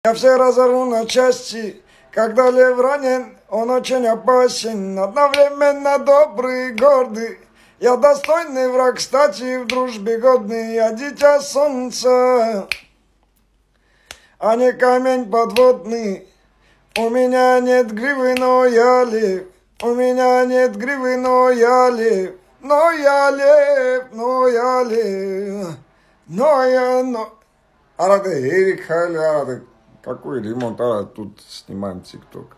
Я все разорву на части, когда лев ранен, он очень опасен, одновременно добрый и гордый. Я достойный враг, кстати, в дружбе годный, я дитя солнца, а не камень подводный. У меня нет гривы, но я лев, у меня нет гривы, но я лев, но я лев, но я лев, но я, но... Арады, Эрик Хайли, Арады, какой ремонт, Арады, тут снимаем ТикТок.